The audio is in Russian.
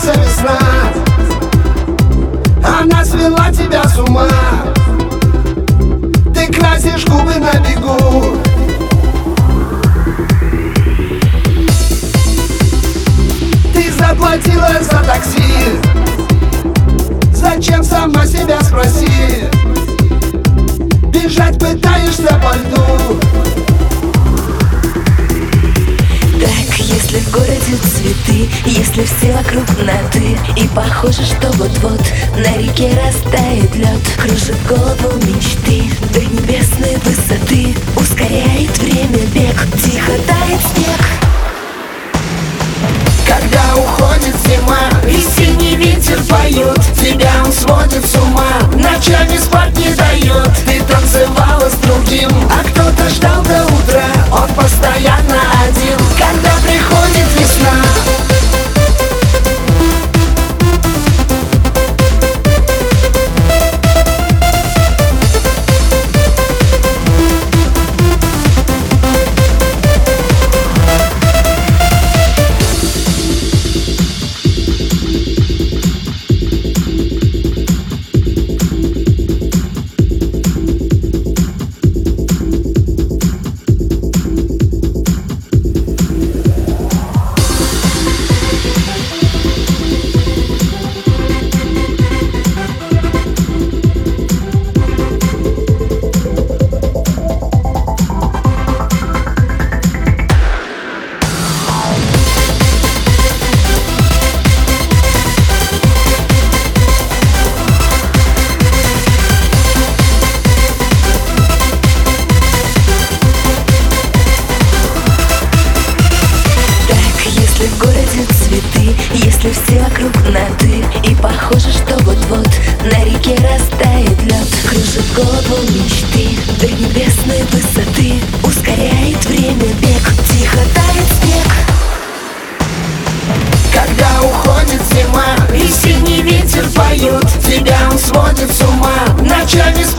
начнется весна, она свела тебя с ума. Ты красишь губы на бегу, ты заплатила за такси. Зачем, сама себя спроси? Бежать пытаешься по льду. Так, если в городе цветы, если все вокруг на «ты», и похоже, что вот-вот на реке растает лед, кружит голову мечты до небесной высоты, ускоряет время бег, тихо тает снег. Когда уходит зима и синий ветер поет, тебя он сводит с ума, ночами спать не дает. Ты танцевала с другим, а кто-то ждал до утра, он постоянно один. Когда приходит весна, в городе цветы, если все вокруг на «ты», и похоже, что вот-вот на реке растает лед, кружит голову мечты до небесной высоты, ускоряет время бег, тихо тает снег. когда уходит зима и синий ветер поет, тебя он сводит с ума, ночами